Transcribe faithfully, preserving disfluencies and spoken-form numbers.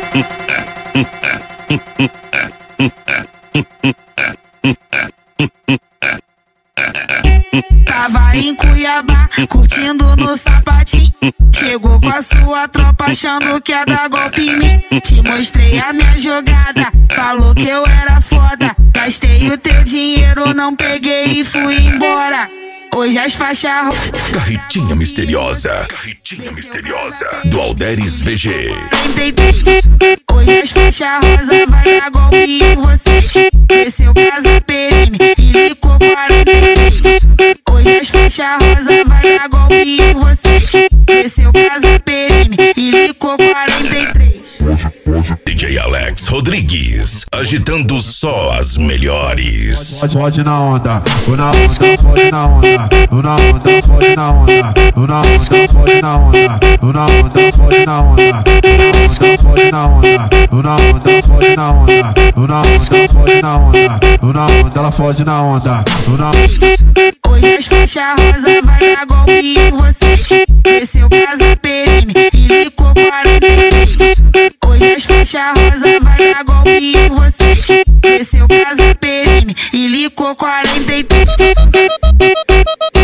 Tava em Cuiabá, curtindo no sapatinho. Chegou com a sua tropa achando que ia dar golpe em mim. Te mostrei a minha jogada, falou que eu era foda. Gastei o teu dinheiro, não peguei e fui embora. Hoje as faixas roxas. Carretinha misteriosa. Carretinha misteriosa. Do Alderis V G. Hoje as faixas rosa vai dar golpe em vocês. Desceu casa perene e licou quarenta e três. Hoje as faixas rosa vai dar golpe em vocês. Desceu casa perene e licou quarenta e três. D J Alex Rodrigues, agitando só as melhores. Pode, pode na onda, ou na onda, pode na onda, ou na onda, pode na onda, ou na onda, pode na onda, ou na onda, pode na onda, pode na onda, ou na onda, pode na onda, ou na onda, pode na onda, ou na onda, ela pode na onda, ou na Hoje as faixas rosa vai dar golpe em vocês. Desceu casa perene e licou quarenta e três. Hoje as faixas rosa vai dar golpe em vocês. Desceu casa perene e licou quarenta e três.